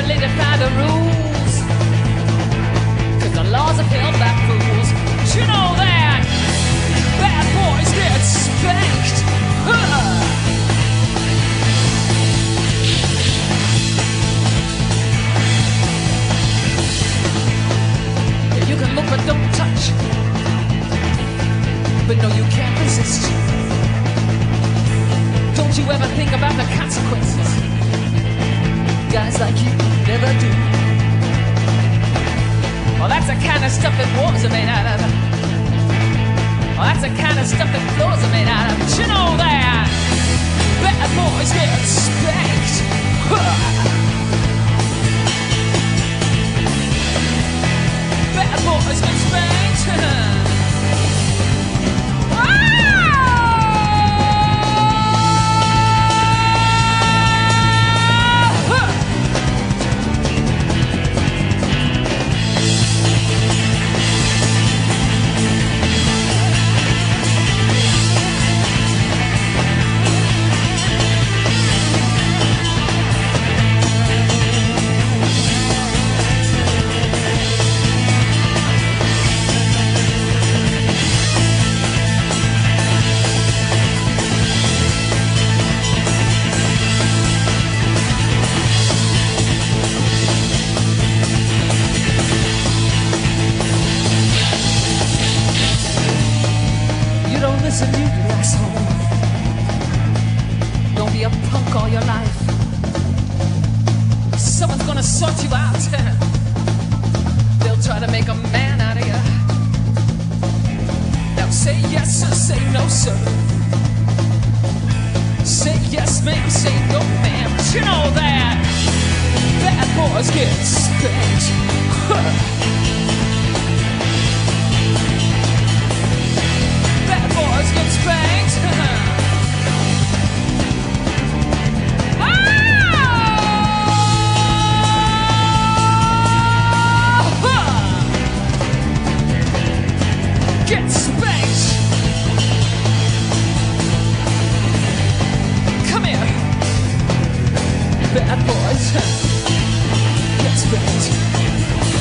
desperately defy the rules. Cause the laws have held back fools. But you know that bad boys get spanked. Yeah, you can look but don't touch. But no, you can't resist. Don't you ever think about the consequences. Guys like you never do. Well, that's the kind of stuff that wars are made out of. Well, that's the kind of stuff that floors are made out of. But you know that bad boys get spanked. Bad boys get spanked. Listen, you asshole. Don't be a punk all your life. Someone's gonna sort you out. They'll try to make a man out of you. Now say yes or say no, sir. Say yes, ma'am, say no, ma'am. But you know that bad boys get spanked. Boys get spanked. Get spanked. Come here. Bad boys. Get spanked.